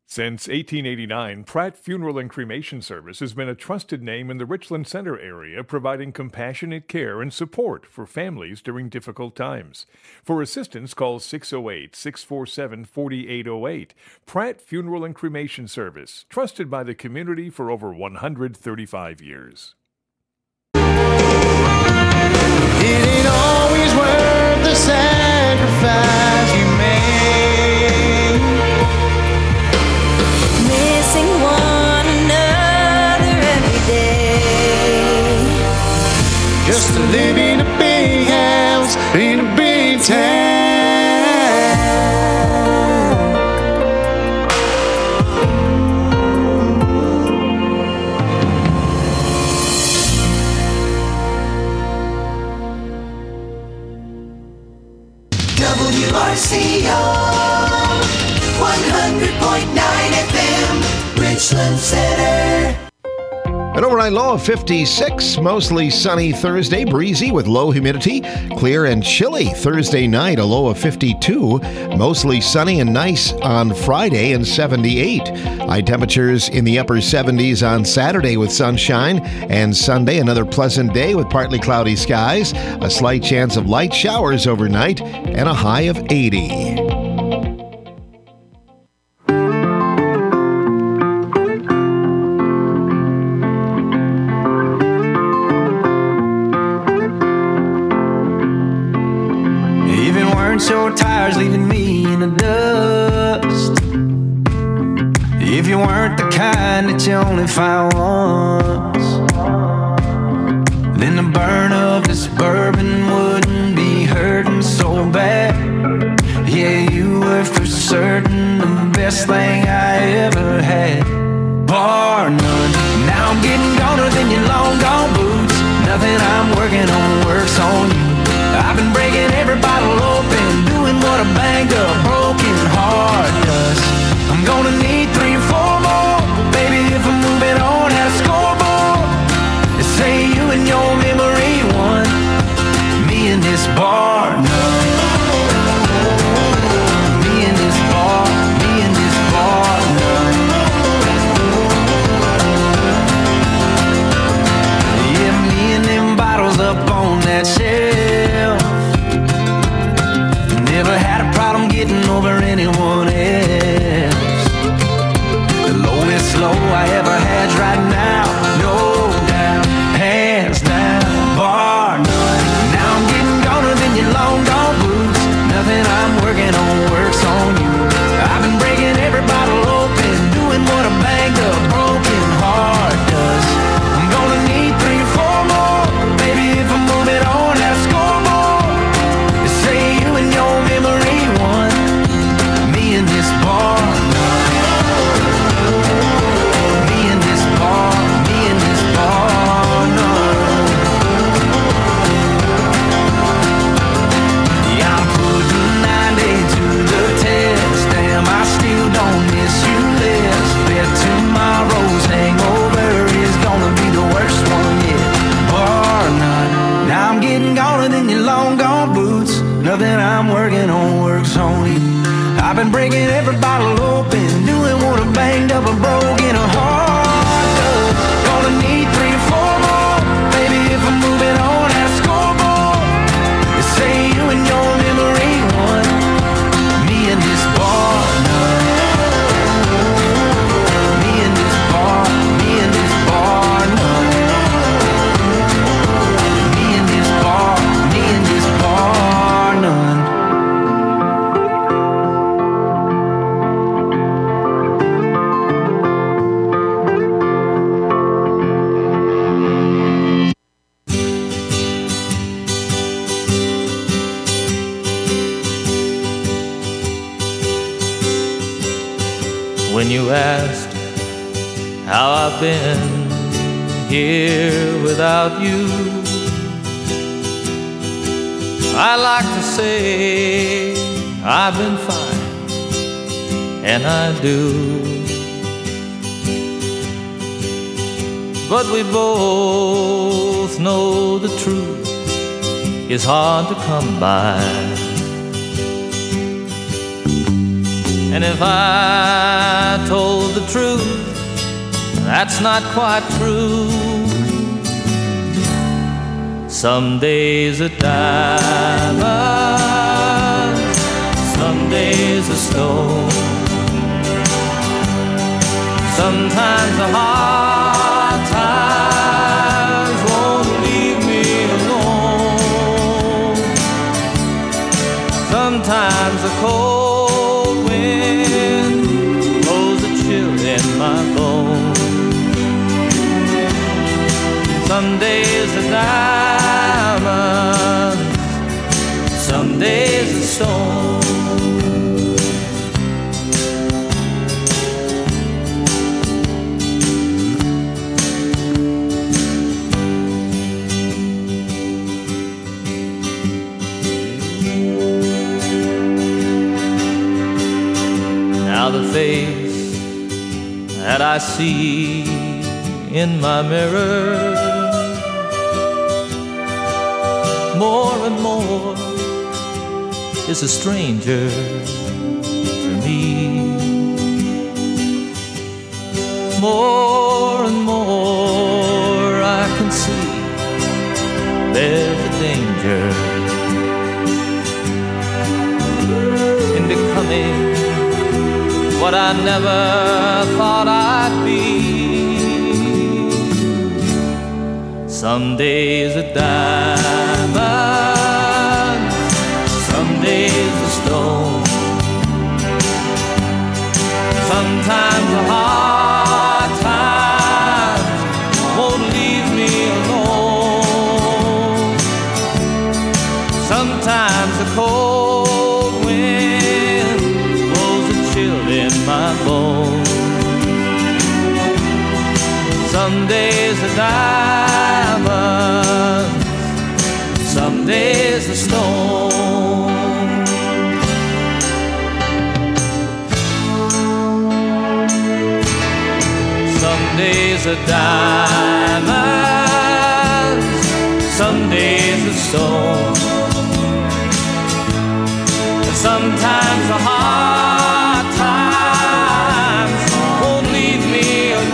Since 1889, Pratt Funeral and Cremation Service has been a trusted name in the Richland Center area, providing compassionate care and support for families during difficult times. For assistance, call 608-647-4808. Pratt Funeral and Cremation Service, trusted by the community for over 135 years. It ain't always worth the sacrifice you made. Missing one another every day. Just to live in a big house in a big town. WRCO 100.9 FM, Richland Center. An overnight low of 56, mostly sunny Thursday, breezy with low humidity, clear and chilly Thursday night, a low of 52, mostly sunny and nice on Friday and 78. High temperatures in the upper 70s on Saturday with sunshine, and Sunday another pleasant day with partly cloudy skies, a slight chance of light showers overnight, and a high of 80. Your tires leaving me in the dust. If you weren't the kind that you only find once, then the burn of this bourbon wouldn't be hurting so bad. Yeah, you were for certain the best thing I ever had, bar none. Now I'm getting goner than your long gone boots. Nothing I'm working on works on you. I've been breaking every bottle open, doing what a banged up, broken heart does. I'm gonna need 3 or 4 more, baby, if I'm moving on at a scoreboard. They say you and your memory won, me and this bar, no. Me and this bar, me and this bar, no. Yeah, me and them bottles up on that shelf. Never had a problem getting over anyone else. The lowest low I ever had's right now, no doubt, hands down, bar none. Now I'm getting goner than your long gone boots. Nothing I'm working on works on you. I've been breaking every bottle open, doing what a banged up, broken heart does. I'm gonna need 3 or 4 more, baby, if I'm moving on at a scoreboard. They say you and your memory won, me and this bar, me and this bar, me and this bar, no. Yeah, I'm putting 90 to the test. Damn, I still don't miss you less. Bet tomorrow's hangover is gonna be the worst one yet, bar none. Now I'm getting goner than your long gone boots. Nothing I'm working on works on you. I've been breaking every bottle open, doing what a banged up, a broken heart does. Gonna need 3 or 4 more, baby, if I'm moving on at a scoreboard. They say you and your memory won, me and this bar, none. Me and this bar, me and this bar, none. Me and this bar, me and this bar, none. When you asked how I've been here without you, I like to say I've been fine, and I do. But we both know the truth is hard to come by. And if I told the truth, that's not quite true. Some days a diamond, some days a stone. Sometimes the hard times won't leave me alone. Sometimes the cold wind blows a chill in my bones. Some days a diamond, some days a stone. Now the face that I see in my mirror, more and more is a stranger to me. More and more I can see there's a danger in becoming what I never thought I'd be. Some days a diamond, some days a stone. Sometimes the hard times won't leave me alone. Sometimes the cold wind blows a chill in my bones. Some days a diamond, some days a stone. Some days a diamond, some days a stone. Sometimes the hard times won't leave me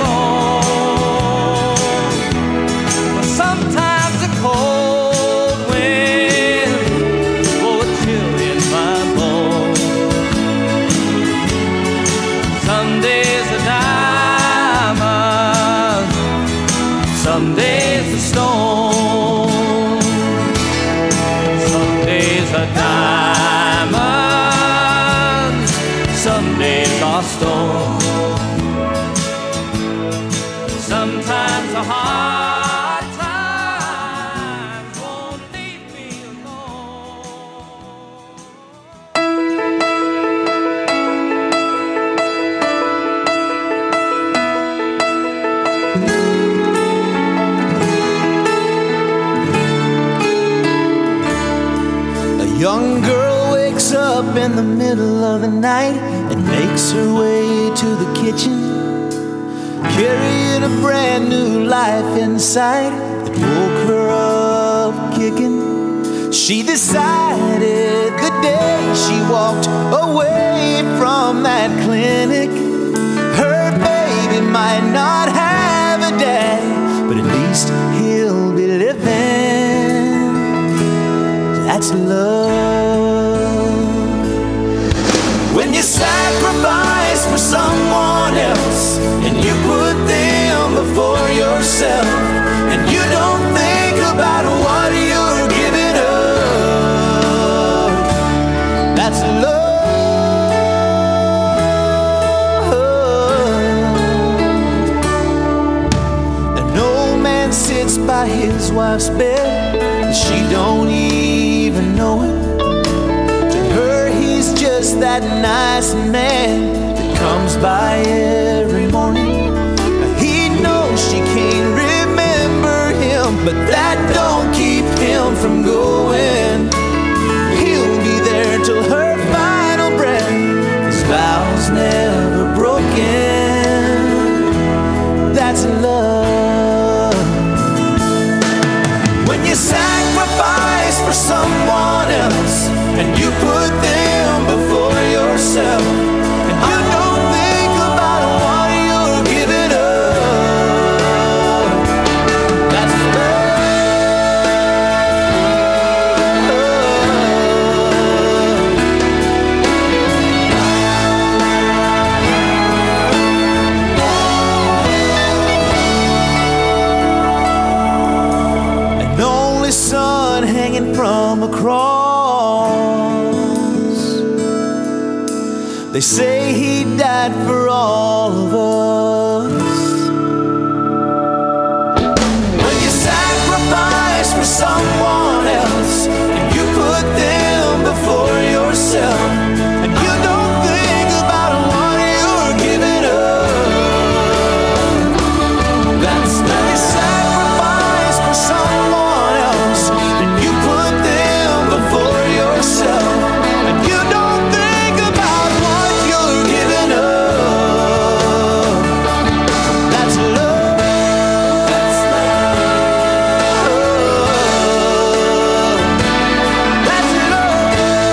alone. But sometimes the cold wind blows a chill in my bones. Some days a diamond, some days a stone. Some days a diamond, some days are stone. Sometimes the hard times won't leave me alone. A young girl wakes up in the middle of the night and makes her way to the kitchen, carrying a brand new life inside that woke her up kicking. She decided the day she walked away from that clinic, her baby might not have a dad, but at least he'll be living. That's love. When you sacrifice for someone else and you put them before yourself, and you don't think about what you're giving up, that's love. An old man sits by his wife's bed, and she don't even know it. To her he's just that nice man that comes by every morning. He knows she can't remember him, but that don't keep him from going. He'll be there till her final breath, his vows never broken. That's love. When you sacrifice for someone else and you put them before yourself, and you don't think about They say he died for all of us. When you sacrifice for someone else and you put them before yourself, and you don't think about what you're giving up, that's when you sacrifice for someone else and you put them before yourself, and you don't think about what you're giving up. That's love. That's love. That's love.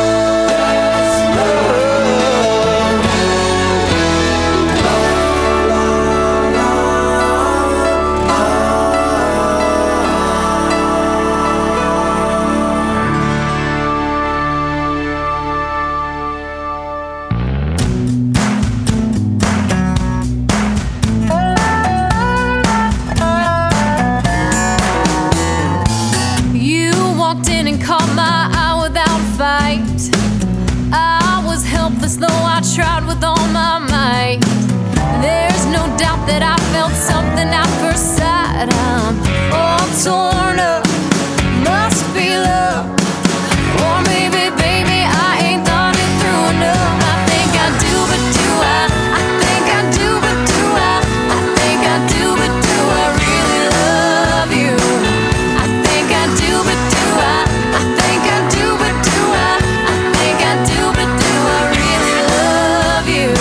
You walked in and caught my eye without a fight. I was helpless, though I tried with all my might. There's no doubt that I felt something at first sight. I'm all torn up, must be love. Or maybe, baby, I ain't thought it through enough. I think I do, but do I? I think I do, but do I? I think I do, but do I really love you? I think I do, but do I? I think I do, but do I? I think I do, but do I really love you?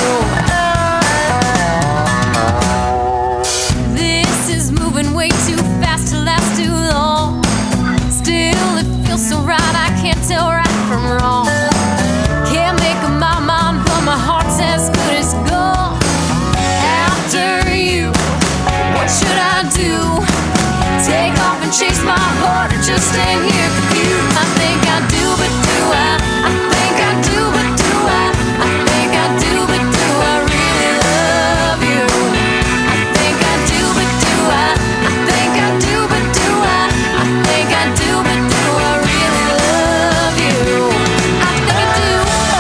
This is moving way too fast to last too long. Still, it feels so right, I can't tell right from wrong. Can't make up my mind, but my heart's as good as gone. After you, what should I do? Take off and chase my heart, or just stay here with you? I think I do, but do I? I think I do, but do I? I think I do, but do I really love you? I think I do, but do I? I think I do, but do I? I think I do, but do I really love you? I think I do.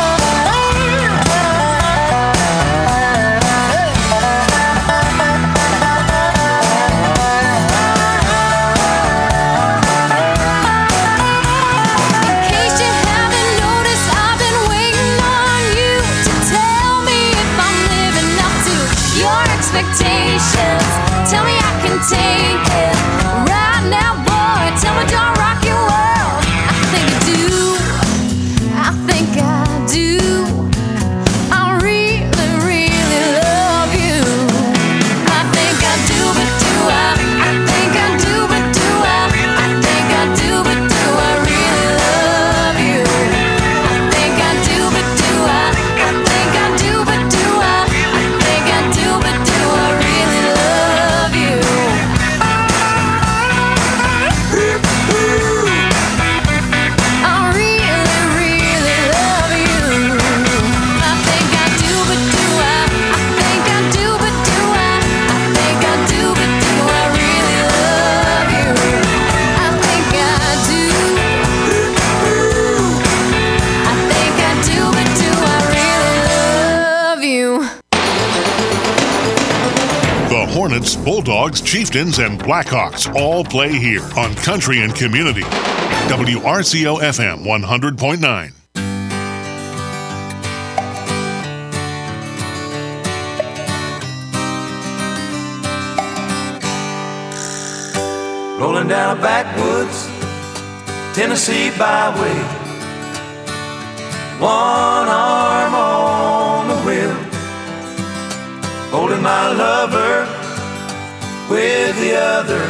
In case you haven't noticed, I've been waiting on you to tell me if I'm living up to your expectations. Tell me I can take it right now, boy. Tell me don't rock your world. I think I do. I think I do. I really, really love you. I think I do, but do I? I think I do, but do I? I think I do, but do I really love you? I think I do, but do I? I think I do, but do I? I think I do, but do I really love you? I really, really love you. I think I do, but do I? I think I do, but do I? I think I do, but do I really love you? I think I do. I think I do, but do I really love you? The Hornets, Bulldogs, Chieftains, and Blackhawks all play here on Country and Community. WRCO FM 100.9. Rolling down a backwoods Tennessee byway, one arm on the wheel, holding my lover with the other,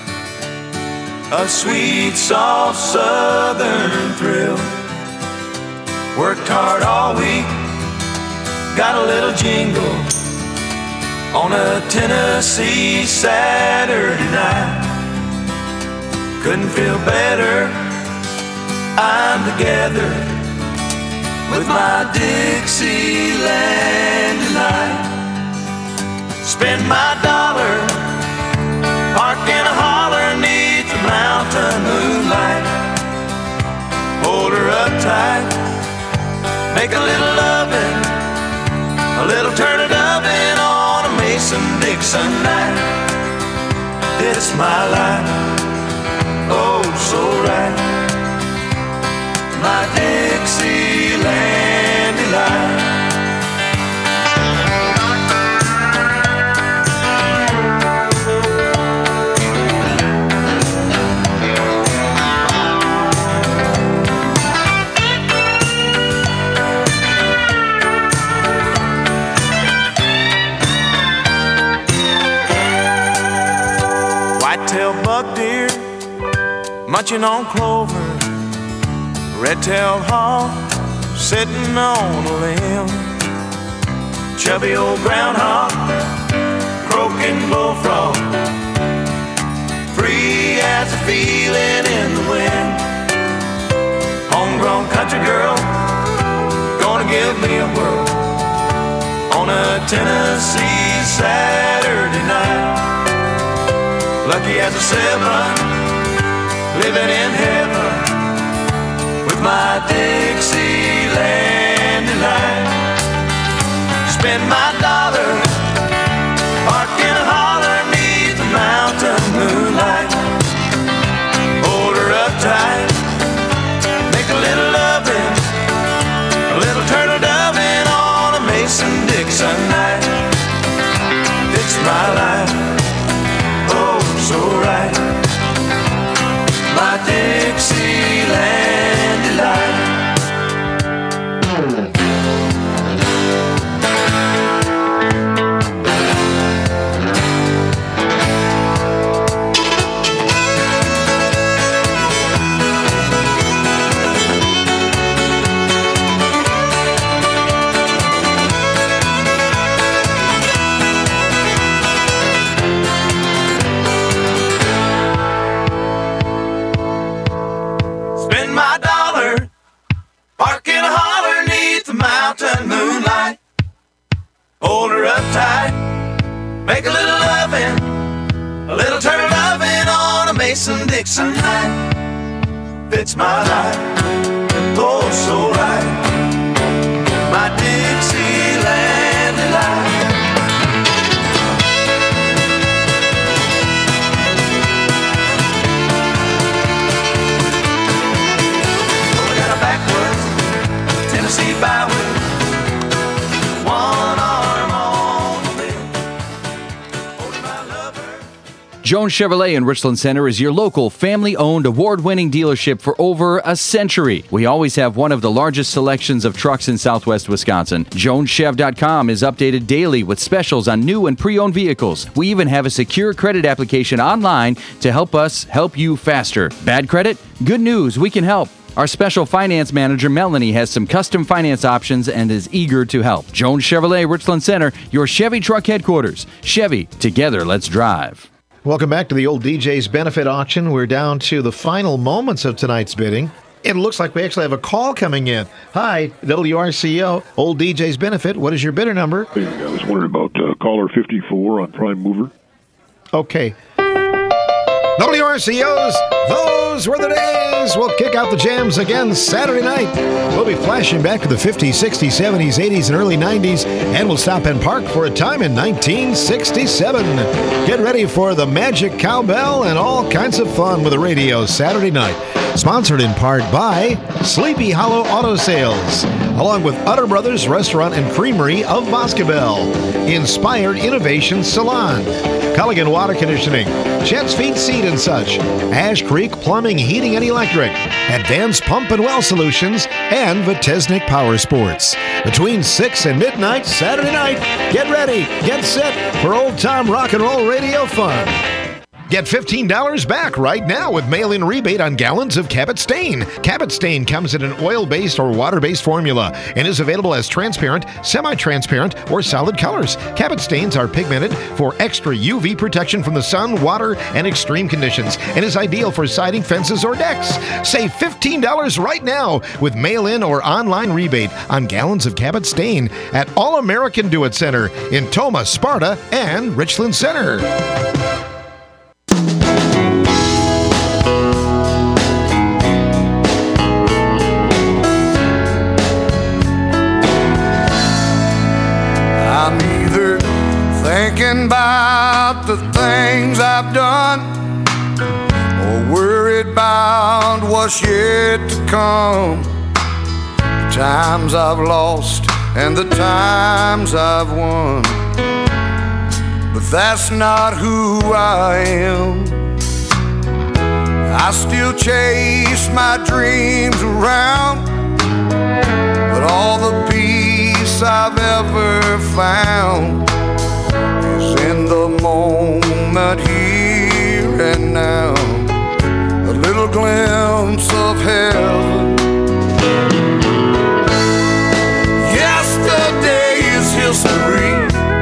a sweet, soft southern thrill. Worked hard all week, got a little jingle on a Tennessee Saturday night. Couldn't feel better, I'm together with my Dixieland tonight. Spend my dollar, parked in a holler 'neath the mountain moonlight. Hold her up tight, make a little loving fits my life, oh so right. My Dixieland delight. White-tailed buck deer munching on clover, red-tailed hawk sitting on a limb, chubby old groundhog, croaking bullfrog, free as a feeling in the wind. Homegrown country girl, gonna give me a whirl on a Tennessee Saturday night. Lucky as a 7, living in heaven with my Dixieland delight. Spend my dollar, park in a holler 'neath the mountain moonlight. Hold her up tight, make a little loving, a little turtle doving on a Mason-Dixon night. It's my life, oh so right. My Dixieland delight. Hold her up tight, make a little loving, a little turtle loving on a Mason-Dixon night. Fits my life, oh so right. My Dixieland delight. Going down a backwoods Tennessee byway. Jones Chevrolet in Richland Center is your local family-owned, award-winning dealership for over a century. We always have one of the largest selections of trucks in southwest Wisconsin. JonesChev.com is updated daily with specials on new and pre-owned vehicles. We even have a secure credit application online to help us help you faster. Bad credit? Good news, we can help. Our special finance manager, Melanie, has some custom finance options and is eager to help. Jones Chevrolet, Richland Center, your Chevy truck headquarters. Chevy, together, let's drive. Welcome back to the Old DJ's Benefit Auction. We're down to the final moments of tonight's bidding. It looks like we actually have a call coming in. Hi, WRCO, Old DJ's Benefit. What is your bidder number? I was wondering about caller 54 on Prime Mover. Okay. WRCO's Those Were the Days. We'll kick out the jams again Saturday night. We'll be flashing back to the 50s, 60s, 70s, 80s, and early 90s, and we'll stop and park for a time in 1967. Get ready for the magic cowbell and all kinds of fun with the radio Saturday night. Sponsored in part by Sleepy Hollow Auto Sales, along with Utter Brothers Restaurant and Creamery of Boscobel, Inspired Innovation Salon, Culligan Water Conditioning, Chet's Feed Seed and Such, Ash Creek Plumbing, Heating and Electric, Advanced Pump and Well Solutions, and Vitesnik Power Sports. Between 6 and midnight Saturday night, get ready, get set for old-time rock and roll radio fun. Get $15 back right now with mail-in rebate on gallons of Cabot Stain. Cabot Stain comes in an oil-based or water-based formula and is available as transparent, semi-transparent, or solid colors. Cabot Stains are pigmented for extra UV protection from the sun, water, and extreme conditions and is ideal for siding, fences, or decks. Save $15 right now with mail-in or online rebate on gallons of Cabot Stain at All American Do-It Center in Tomah, Sparta, and Richland Center. I'm either thinking about the things I've done or worried about what's yet to come. The times I've lost and the times I've won, but that's not who I am. I still chase my dreams around, but all the peace I've ever found is in the moment here and now. A little glimpse of heaven. Yesterday is history.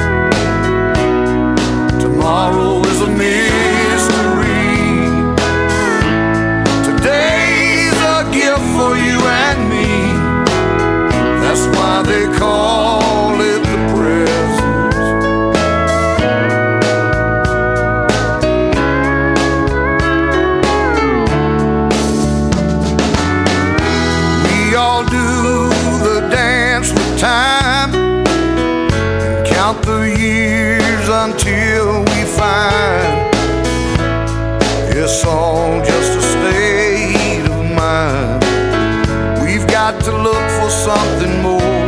Tomorrow is a mystery. Today's a gift for you and me. That's why they call it the present. We all do the dance with time and count the years until we find it's all just a state of mind. We've got to look for something more.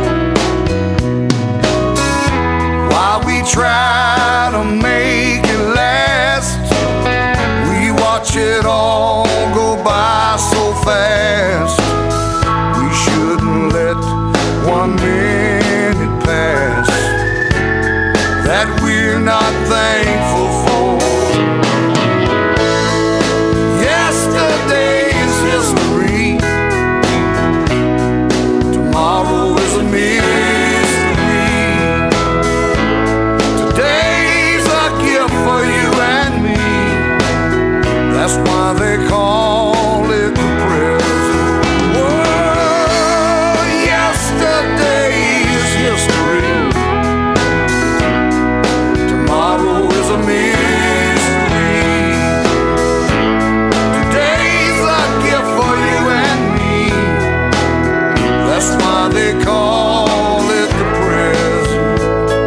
While we try to make it last, we watch it all go by so fast. We shouldn't let 1 minute pass that we're not thankful for. Yesterday is history. Tomorrow is a mystery. Today's a gift for you and me. That's why they call it the present. Whoa, yesterday is history. Tomorrow is a mystery. Today's a gift for you and me. That's why they call it the present.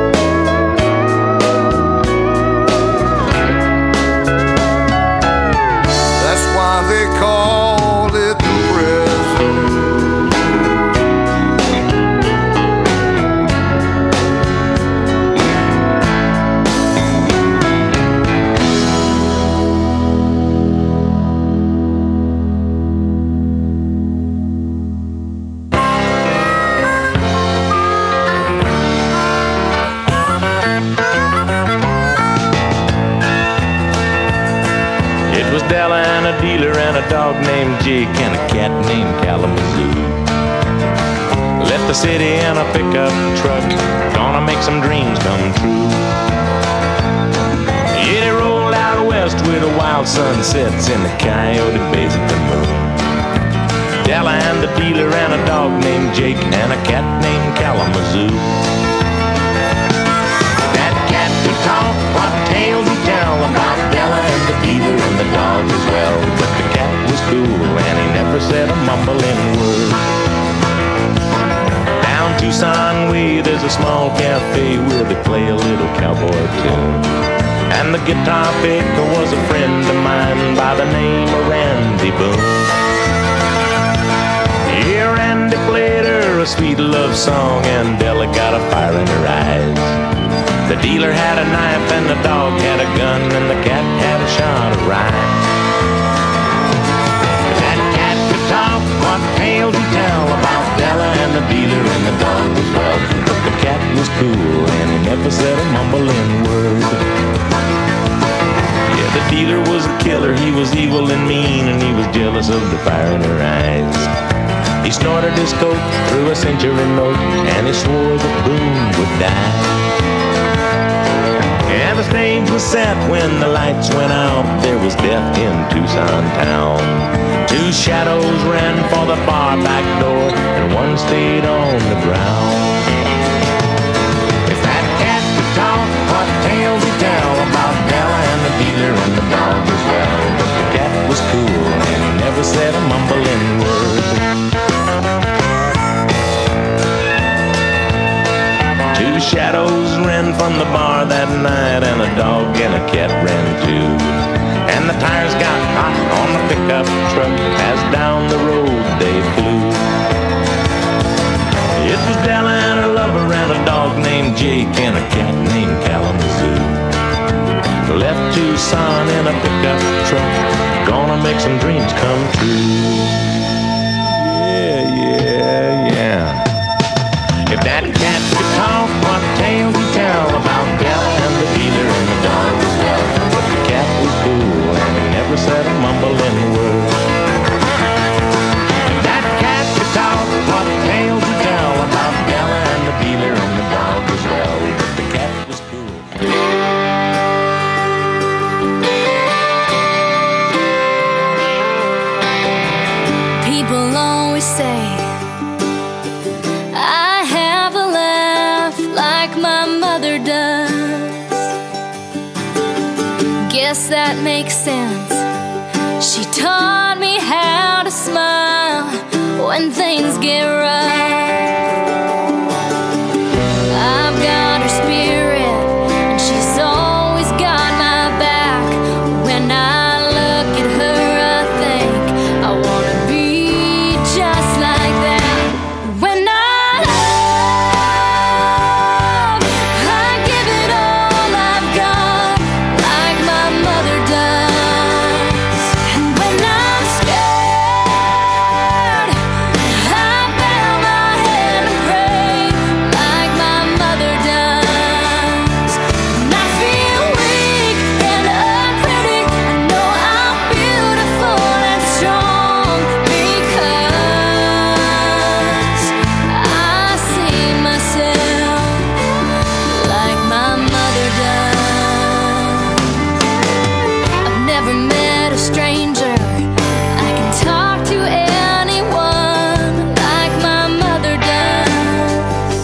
That's why they call it the present. It was Della and a dealer and a dog named Jake and a cat named Kalamazoo. Left the city in a pickup truck, gonna make some dreams come true. Yeah, they rolled out west with the wild sunsets in the Coyote Bays at the moon. Della and the dealer and a dog named Jake and a cat named Kalamazoo. That cat could talk, what tales he tell about Della and the dealer and the dog as well. But the cat was cool and he never said a mumbling word. Down Tucson way there's a small cafe where they play a little cowboy tune. And the guitar picker was a friend of mine by the name of Randy Boone. Yeah, Randy played her a sweet love song and Della got a fire in her eyes. The dealer had a knife and the dog had a gun and the cat had a shot of rye. That cat could talk, what tales he tell about Della and the dealer and the dog as well. But the cat was cool and he never said a mumbling word. Yeah, the dealer was a killer, he was evil and mean and he was jealous of the fire in her eyes. He snorted his coat, threw a century note, and he swore that Boone would die. And the stage was set when the lights went out. There was death in Tucson town. Two shadows ran for the bar back door, and one stayed on the ground. If that cat could talk, what tales he'd tell about Della and the dealer and the dog as well. But the cat was cool, and he never said a mumbling word. Two shadows ran from the bar that night, and a dog and a cat ran too. And the tires got hot on the pickup truck as down the road they flew. It was Della and her lover and a dog named Jake and a cat named Kalamazoo. Left Tucson in a pickup truck, gonna make some dreams come true. Yeah. If that cat could talk, what tale he'd tell about Della and the dealer and the dog as well. But the cat was cool and he never said a mumbling word. If that cat could talk, what tale he'd tell about Della and the dealer and the dog as well. But the cat was cool. People always say I have a laugh like my mother does. Guess that makes sense. She taught me how to smile when things get rough. I've got her spirit and she's always got my back. When I look at her I think I wanna be just like that. When I love, I give it all I've got, like my mother does. And when I'm scared, I bow my head and pray, like my mother does. When I feel weak and unpretty, I know I'm beautiful and strong because I see myself like my mother does. I've never met a stranger. I can talk to anyone like my mother does.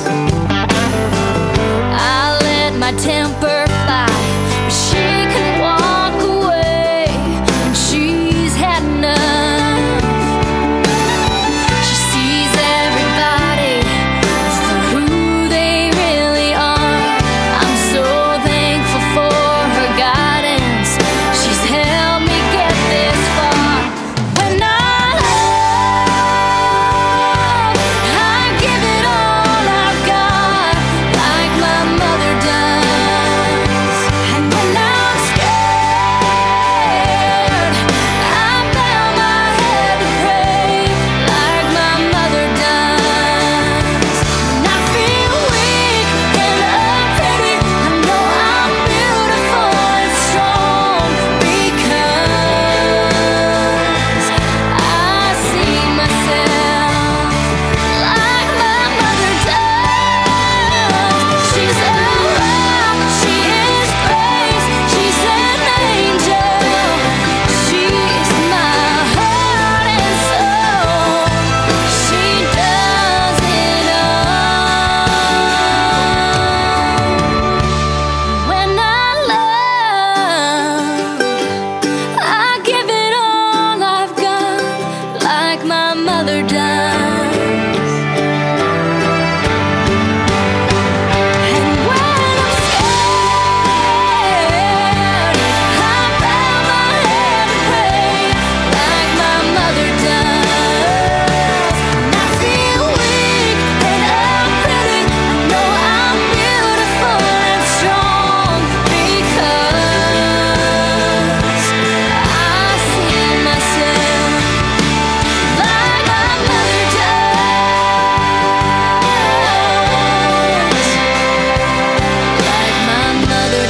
I let my temper fly, but she can walk away when she's had enough. She sees everybody for who they really are. I'm so thankful for her guidance. She's helped me get this far. When I love, I give it all I've got, like my mother does. And when I'm scared, I bow my head to pray, like my mother does. When I feel weak and unpretty, I know I'm beautiful and strong because I see myself like my mother does. She's a rock, she is grace, she's an angel. She's my heart and soul. She does it all. When I love, I give it all I've got, like my mother does. And when I'm scared, I bow my head and pray, like my mother does. When I feel weak and unpretty, I know I'm beautiful and strong because I see myself like my mother does. Like my mother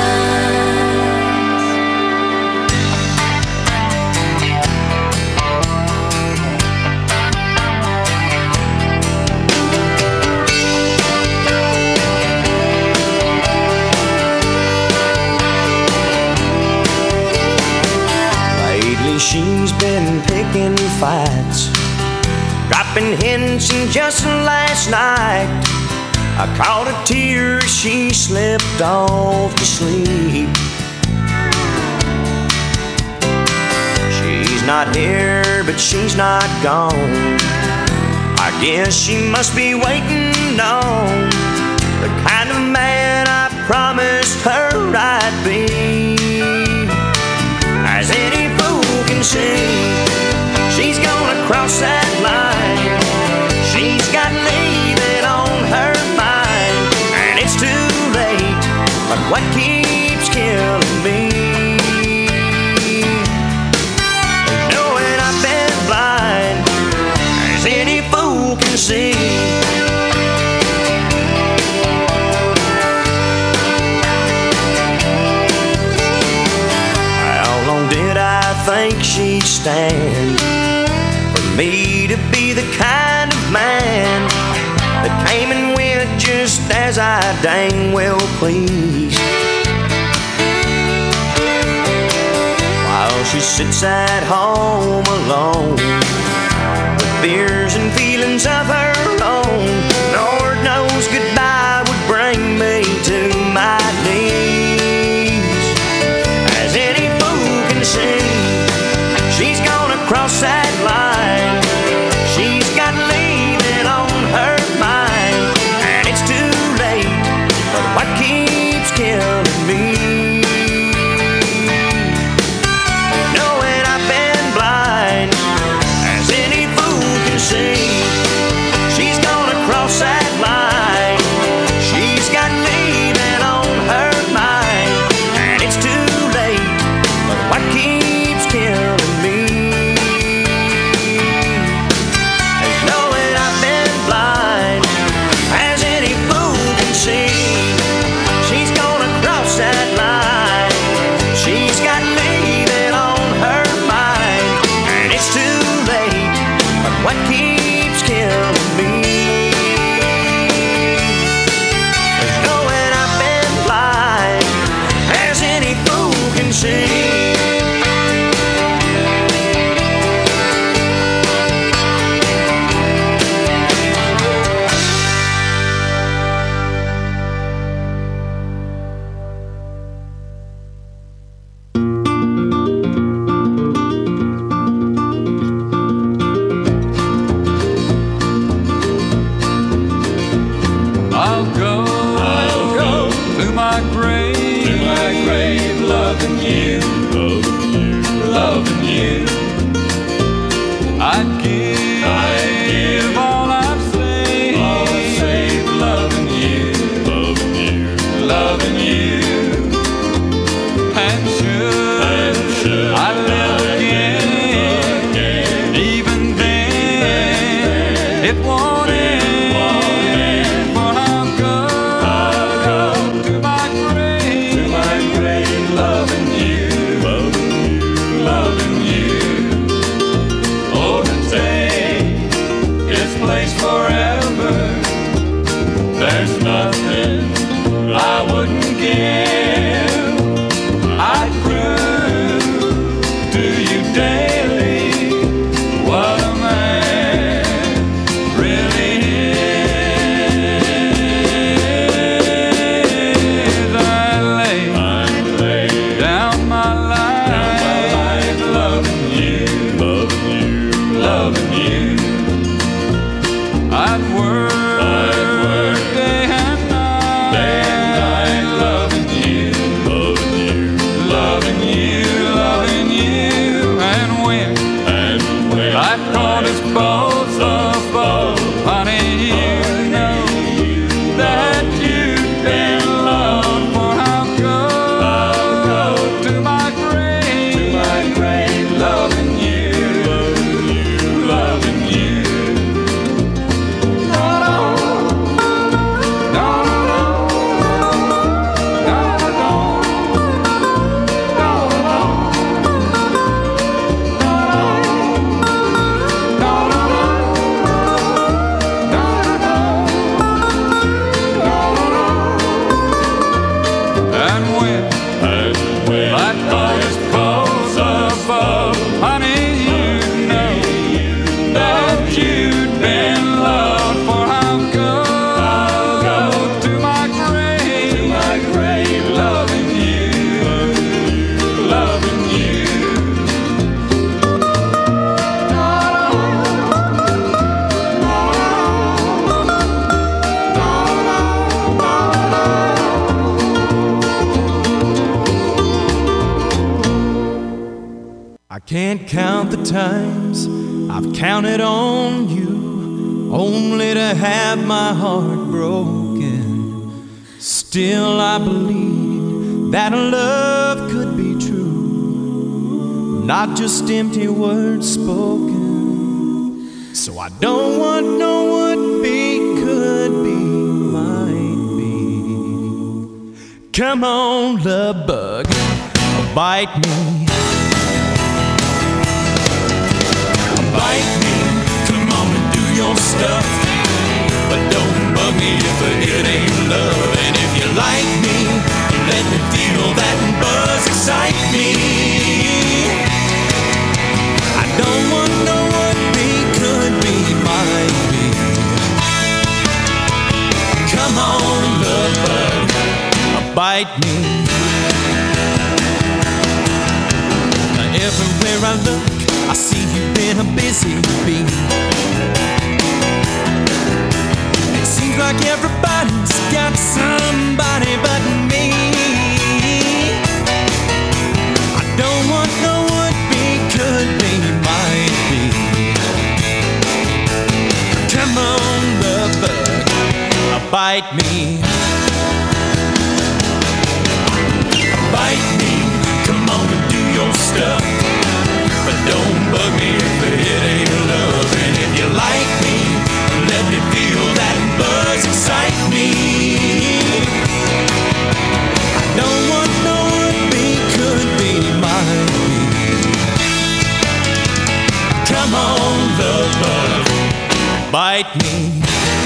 Lately she's been picking fights, dropping hints, and just last night I caught a tear as she slipped off to sleep. She's not here, but she's not gone. I guess she must be waiting on the kind of man I promised her I'd be. As what keeps killing me. Knowing I've been blind as any fool can see. How long did I think she'd stand for me to be the kind of man that came and went just as I dang well pleased? While she sits at home alone with fears and feelings of her own, Lord knows goodbye would bring me to my knees. As any fool can see, she's gonna cross that line. She's got leaving on her mind, and it's too late, but what keeps killing me? Knowing I've been blind as any fool can see, she's gonna cross that line. She's got leaving on her mind, and it's too late, but what keeps killing me? Knowing I've been blind as any fool can see, she's gonna cross that line. She's got leaving on her mind, and it's too late, but what keeps killing me? Knowing I've been blind as any fool can see. I'll go to my grave, loving you, loving you. I'd give all I've saved, loving you, loving you. And should I live again, even then, it won't end. For I'll go to my grave, loving you, loving you. Oh, to take its place forever, there's nothing I wouldn't give. I'd prove to you daily what a man really is. I lay down my life, loving you, loving you. I'd work day and night, loving you, loving you, loving you. And when life caught us both above, honey, you know that you've been loved. For I'll go to my grave, loving you, loving you. And when life caught us both above, honey, you know that you'd been loved. For I'll go to my grave, loving you, loving you. I can't count the times I've counted on you, only to have my heart broken. Still I believe that love could be true, not just empty words spoken. So I don't want no would be, could be, might be. Come on, love bug, bite me. Bite me, come on and do your stuff, but don't bug me if it ain't love. And if you like me, let me feel that buzz excite me. I don't want no would be, could be, might be. Come on, love bug, bite me. Everywhere I look, I see you've been a busy bee. It seems like everybody's got somebody but me. I don't want no would be, could be, might be. Come on, love bug, bite me. Bite me, come on and do your stuff, but don't bug me if it ain't love. And if you like me, let me feel that buzz excite me. I don't want no would be, could be, might be. Come on, love bug, bite me.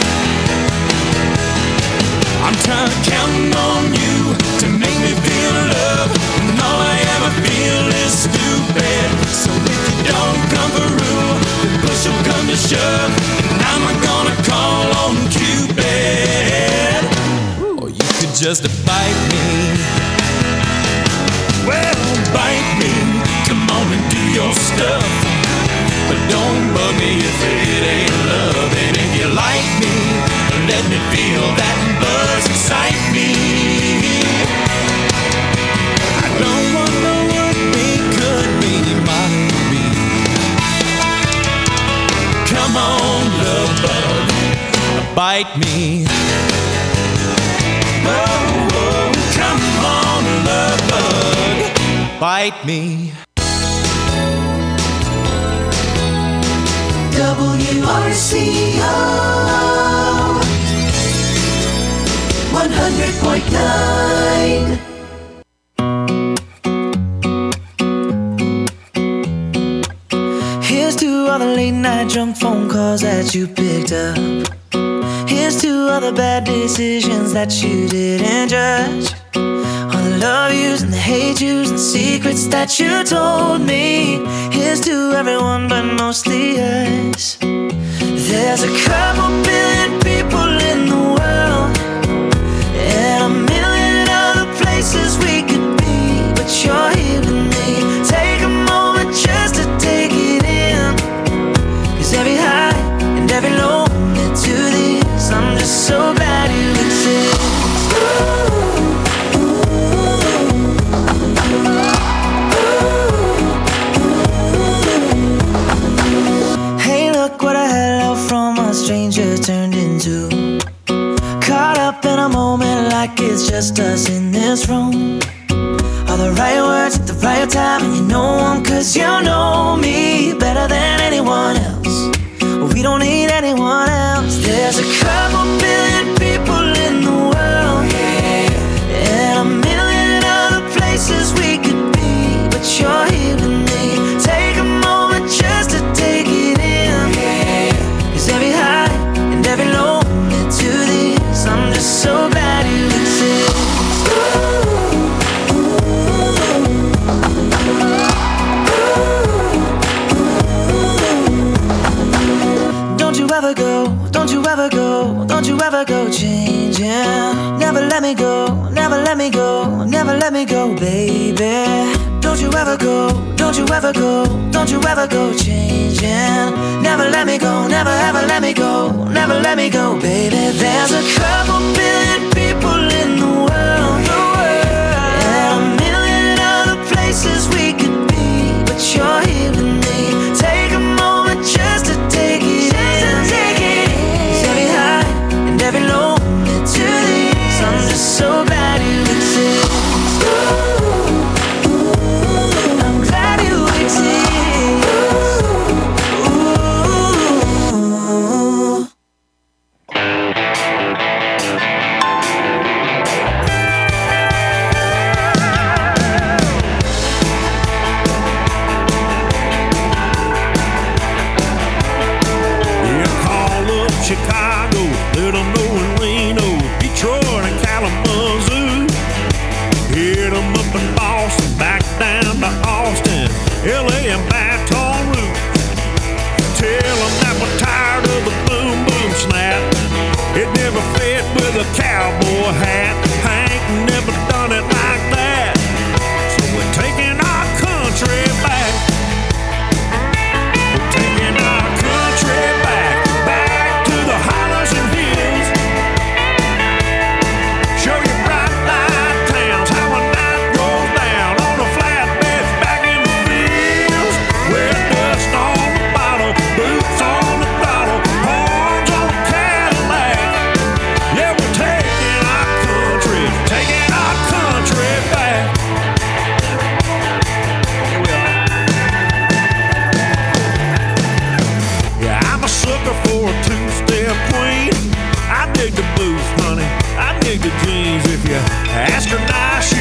I'm tired of counting on you to make me feel love, and all I ever feel is stupid. So if you don't come through, then push will come to shove, and I'm gonna call on Cupid. Or you could just bite me. Well, bite me, come on and do your stuff, but don't bug me if it ain't love. And if you like me, let me feel that buzz excite me. I don't want no would be, could be, might be. Come on, love bug, bite me. Oh, oh, come on, love bug, bite me. WRCO 100.9. Here's to all the late night drunk phone calls that you picked up. Here's to all the bad decisions that you didn't judge. All the love yous and the hate yous and secrets that you told me. Here's to everyone but mostly us. There's a couple billion people in the world, and a million other places we could be, but you're here with me. Take a moment just to take it in, 'cause every high and every low led to this. I'm just so glad you exist. Hey, look what I had out from a stranger turned into. Caught up in a moment like it's just us in this room. All the right words at the right time, and you know them 'cause you know me better than anyone else. We don't need anyone else. There's a couple billion people in the world, and a million other places we could be, but you're here with me. Take a moment just to take it in, 'cause every high and every low led to this. I'm just so glad you exist. Don't you ever go, don't you ever go, don't you ever go changing. Never let me go, never let me go, never let me go, baby. Don't you ever go, don't you ever go, don't you ever go changing. Never let me go, never ever let me go, never let me go, baby. There's a couple billion people in the world, and a million other places we could be, but you're here with me. Take a moment just to take it in, 'cause every high and every low led to this. I'm just so glad you exist.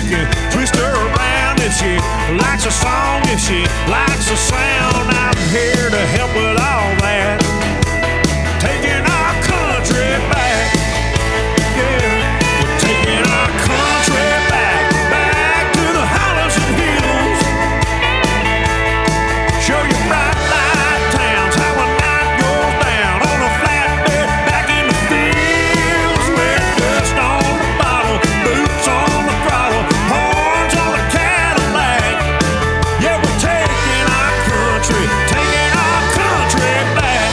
can twist her around if she likes a song, if she likes a sound. I'm here to help with all that, taking our country back. Yeah, we're taking our country back, back to the hollows and hills. Show you bright light towns, how a night goes down on a flatbed back in the fields. With dust on the bottle, boots on the throttle, horns on the Cadillac. Yeah, we're taking our country back.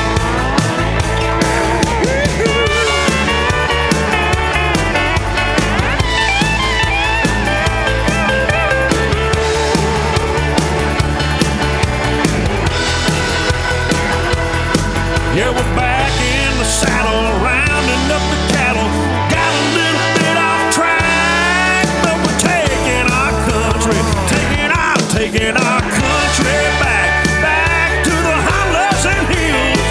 Yeah, we're back in the saddle, rounding up the cattle. Got a little bit off track, but we're taking our country, taking our country back, back to the hollows and hills.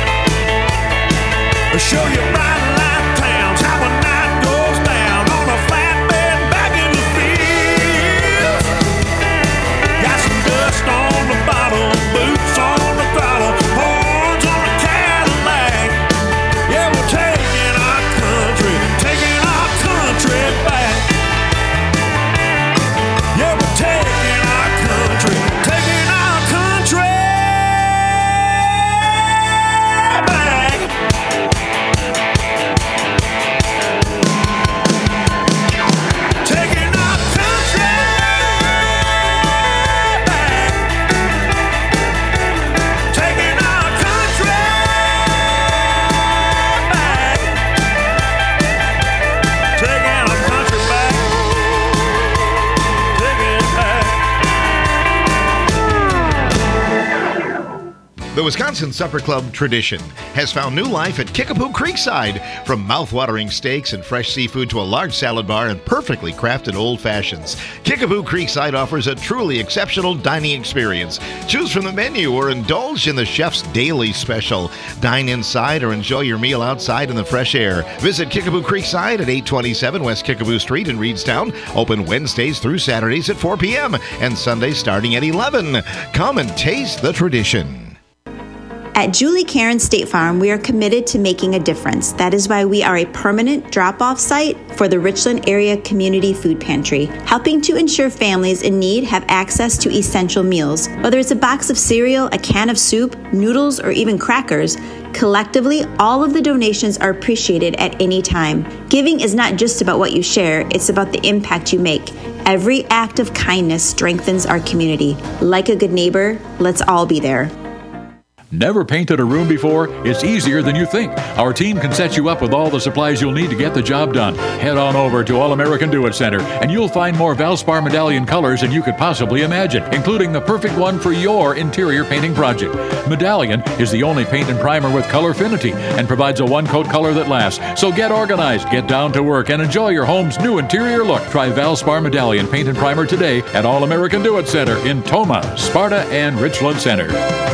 I'll show you bright light towns, how a night goes down on a flatbed back in the fields. Got some dust on the bottle, boots on the throttle, horns on the Cadillac. Yeah, we're taking our country back. Yeah, we're taking our country back. Taking our country back. Taking our country back. Taking our country back. Taking it back. The Wisconsin Supper Club tradition has found new life at Kickapoo Creekside. From mouth-watering steaks and fresh seafood to a large salad bar and perfectly crafted old fashions, Kickapoo Creekside offers a truly exceptional dining experience. Choose from the menu or indulge in the chef's daily special. Dine inside or enjoy your meal outside in the fresh air. Visit Kickapoo Creekside at 827 West Kickapoo Street in Reedstown. Open Wednesdays through Saturdays at 4 p.m. and Sundays starting at 11. Come and taste the tradition. At Julie Karen State Farm, we are committed to making a difference. That is why we are a permanent drop-off site for the Richland Area Community Food Pantry, helping to ensure families in need have access to essential meals. Whether it's a box of cereal, a can of soup, noodles, or even crackers, collectively, all of the donations are appreciated at any time. Giving is not just about what you share, it's about the impact you make. Every act of kindness strengthens our community. Like a good neighbor, let's all be there. Never painted a room before? It's easier than you think. Our team can set you up with all the supplies you'll need to get the job done. Head on over to All American Do It Center, and you'll find more Valspar Medallion colors than you could possibly imagine, including the perfect one for your interior painting project. Medallion is the only paint and primer with Colorfinity and provides a one-coat color that lasts. So get organized, get down to work, and enjoy your home's new interior look. Try Valspar Medallion Paint and Primer today at All American Do It Center in Toma, Sparta, and Richland Center.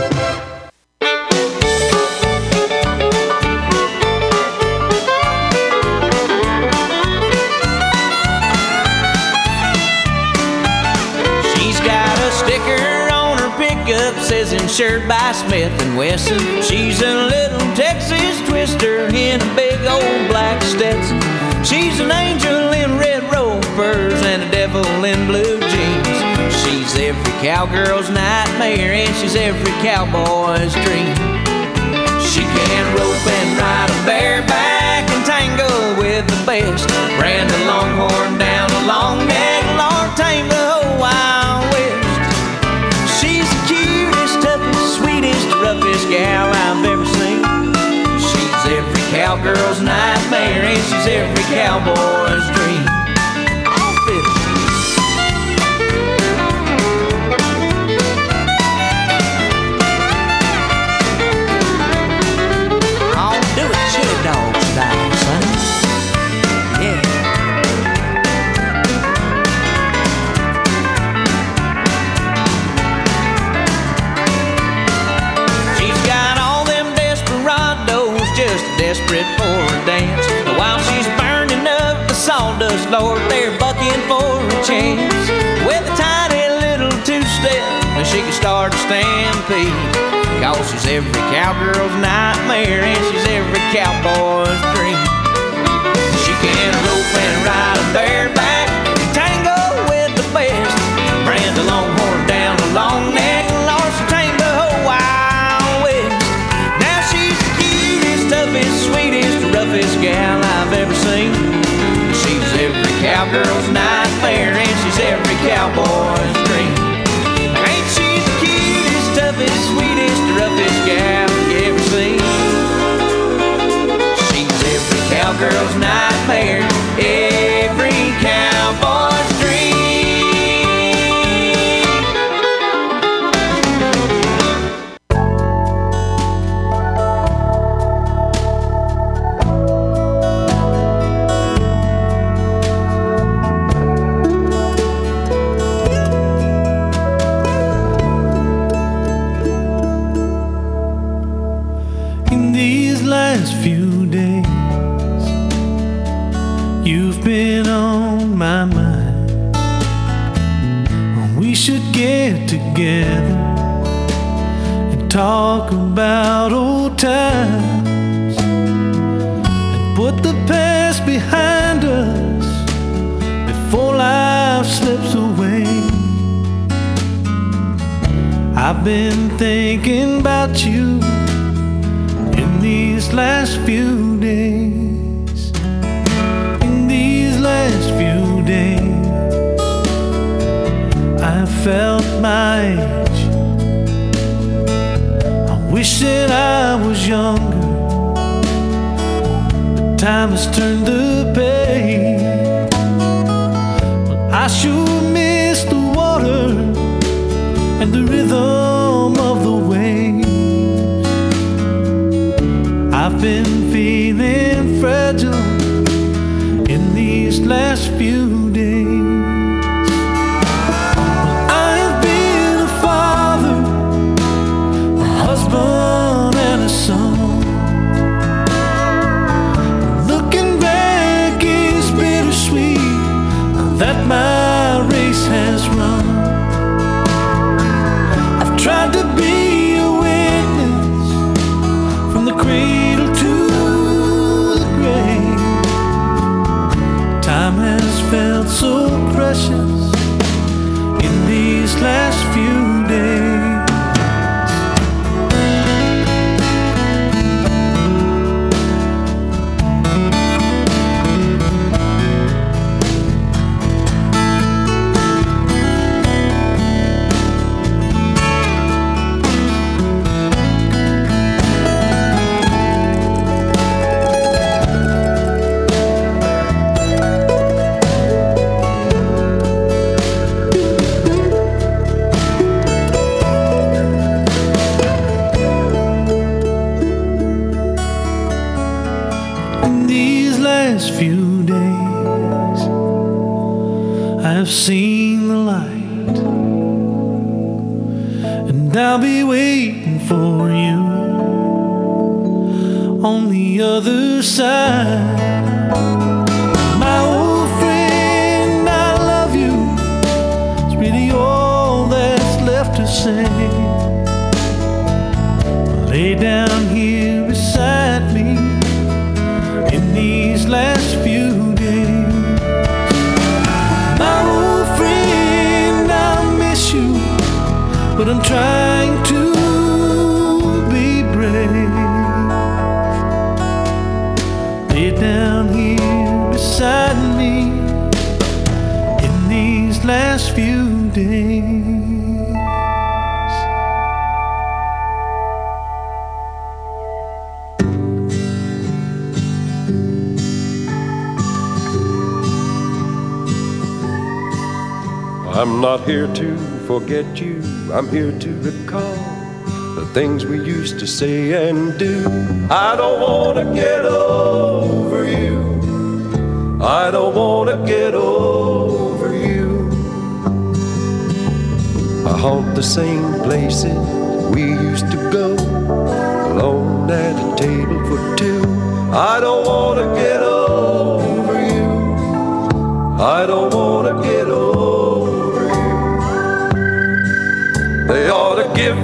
Says insured by Smith & Wesson. She's a little Texas twister in a big old black Stetson. She's an angel in red rovers and a devil in blue jeans. She's every cowgirl's nightmare and she's every cowboy's dream. She can rope and ride a bareback and tangle with the best. Brand a longhorn down a long neck, Lord, tame the whole Wild West. She's the cutest, toughest, sweetest, roughest gal I've ever seen. She's every cowgirl's nightmare and she's every cowboy's dream. I'll do it chili dog style, son. Yeah. Desperate for a dance. While she's burning up the sawdust, Lord, they're bucking for stampede. Cause she's every cowgirl's nightmare and she's every cowboy's dream. She can rope and ride a bareback, tango with the best, brand a longhorn down a long neck, Lord, she tamed the whole Wild West. Now she's the cutest, toughest, sweetest, roughest gal I've ever seen. She's every cowgirl's nightmare and she's every cowboy's dream. Ain't she the cutest, toughest, sweetest, roughest gal you ever seen? She's every cowgirl's nightmare, every cowboy's dream. In these last few days, you've been on my mind. We should get together and talk about old times and put the past behind us before life slips away. I've been thinking about you in these last few days. In these last few days, I felt my age. I wish that I was younger, but time has turned the page. But I sure miss the water and the rhythm of the waves. I've been feeling fragile in these last few days. I have been a father, a husband and a son. Looking back is bittersweet that my race has run. I've tried to be a witness from the cradle to the grave. Time has felt so precious in these last few days. In these last few days, I've seen the light, and I'll be waiting for you on the other side. My old friend, I love you. It's really all that's left to say. Lay down here beside me in these last few days. My old friend, I miss you, but I'm trying to be brave. Lay down here beside me in these last few days. I'm not here to forget you, I'm here to recall the things we used to say and do. I don't want to get over you, I don't want to get over you. I haunt the same places we used to go, alone at a table for two. I don't want to get over you, I don't want to get over you. They ought to give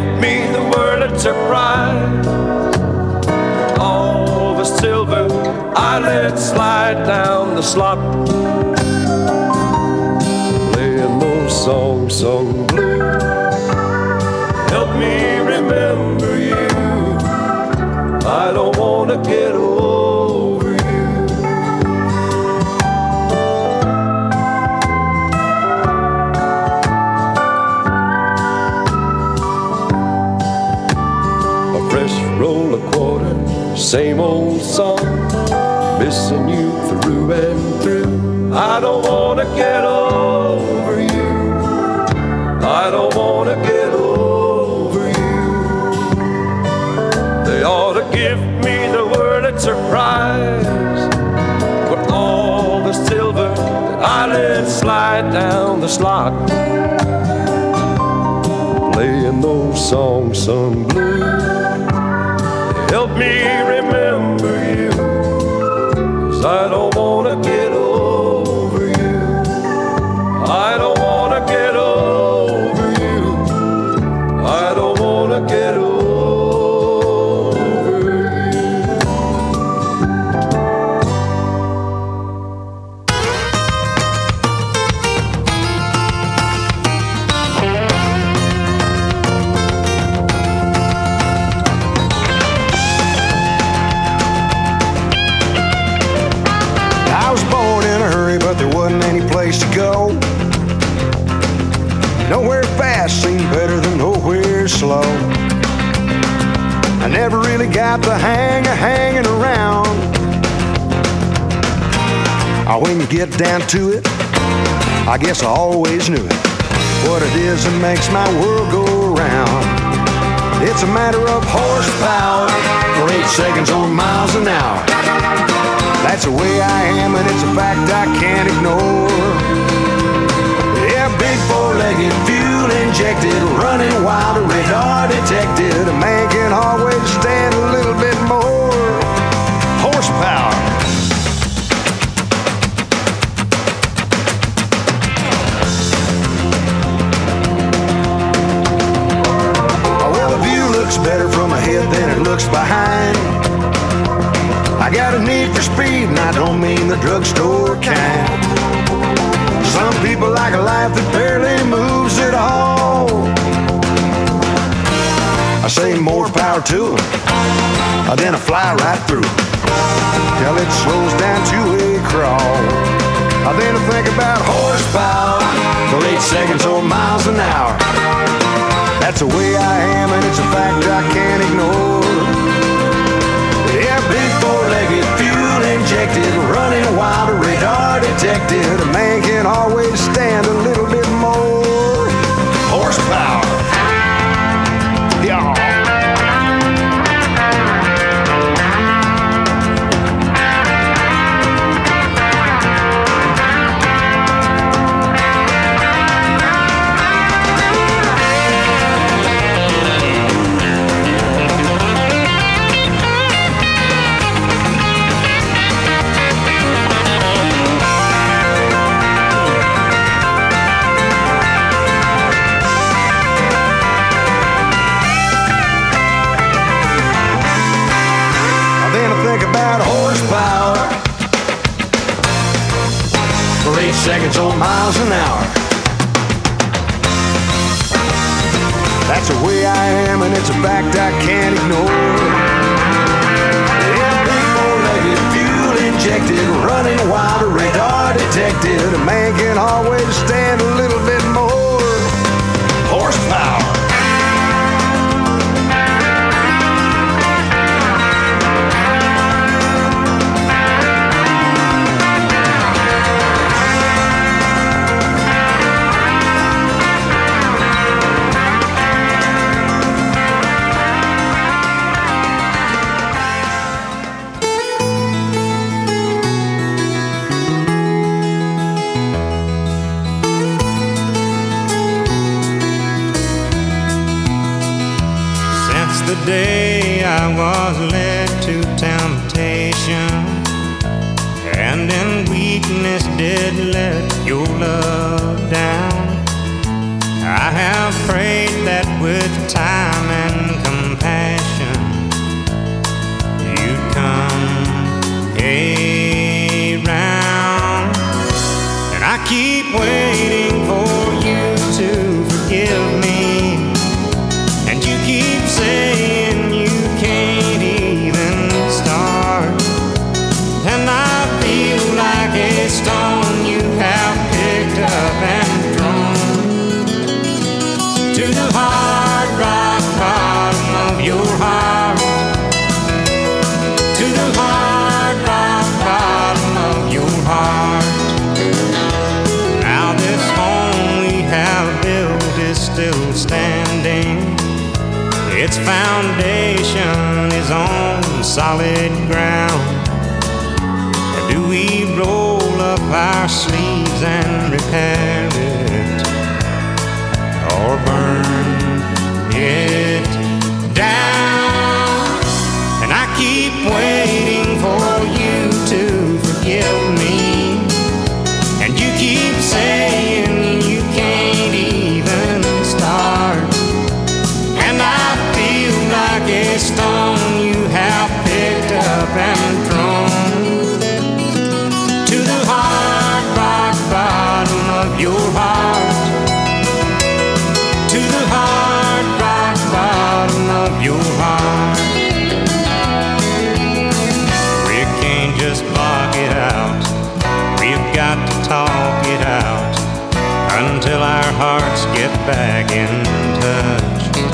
surprise. All the silver I let slide down the slot, playing those songs sung blue. Help me remember you. I don't want to get over you. A fresh roll of quarters, same old song, missing you through and through. I don't want to get over you. I don't want to get over you. They ought to give me the word at surprise for all the silver that I let slide down the slot, playing those songs sung blue. Help me remember you, 'cause I don't want to get over you. I don't want to get over you. I don't want to get over you. I was born in a hurry, but there wasn't any place to go. Nowhere fast seemed better than nowhere slow. I never really got the hang of hanging around. When you get down to it, I guess I always knew it. What it is that makes my world go around. It's a matter of horsepower for 8 seconds or miles an hour. That's the way I am, and it's a fact I can't ignore. Yeah, big four-legged, fuel injected, running wild, radar detected. A man can always stand a little bit more horsepower. Well, the view looks better from ahead than it looks behind. I got a need for speed, and I don't mean the drugstore kind. Some people like a life that barely moves at all. I say more power to them, then I fly right through till it slows down to a crawl. Then I think about horsepower for 8 seconds or miles an hour. That's the way I am, and it's a fact I can't ignore. Yeah, big four-legged, fuel injected, running wild, radar detected. A man can always stand a little bit more horsepower. Yeah. For 8 seconds or miles an hour. That's the way I am, and it's a fact I can't ignore. Yeah, big four-legged, fuel injected, running wild, radar detected. A man can always stand a little bit more horsepower. The day I was led to temptation, and in weakness did let your love down. I have prayed that with time and compassion waiting for you to forgive me, and you keep saying you can't even start, and I feel like a stone you have picked up and thrown to the hard rock bottom of your heart, to the hard rock bottom of your heart. Now this home we have built is still standing. Its foundation is on solid ground. Do we roll up our sleeves and repair it, or burn it down? And I keep waiting for you to forgive me, and you keep saying you can't even start, and I feel like a stone you have picked up and thrown to the hard rock bottom of your heart, to the hard rock bottom of your heart. We can't just block it out, we've got to talk it out until our hearts get back in touch.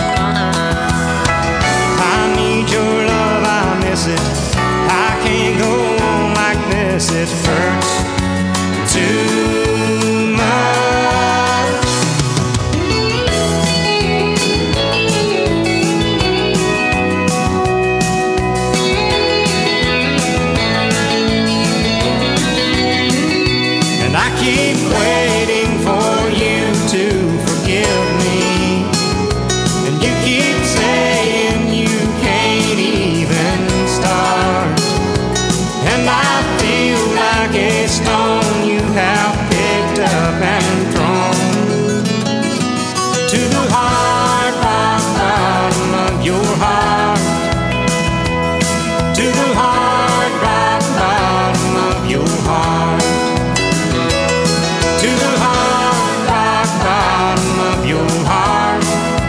I need your love, I miss it, I can't go on like this, it hurts too much. And I keep waiting for you to forgive me, and you keep saying you can't even start, and I feel like a stone you have picked up and thrown to the hard rock bottom of your heart, to the hard rock bottom of your heart, to the hard rock bottom of your heart,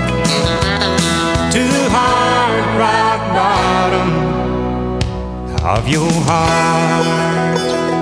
to the hard rock bottom of your heart.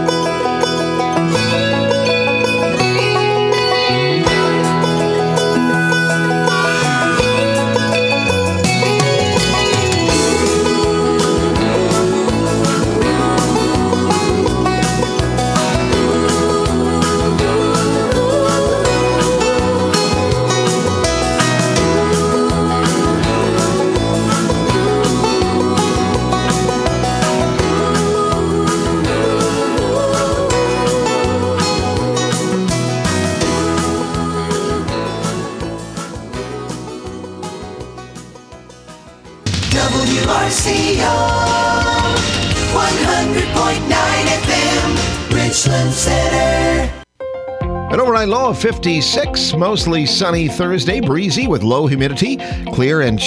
WRCO 100.9 FM, Richland Center. An overnight low of 56, mostly sunny Thursday, breezy with low humidity, clear and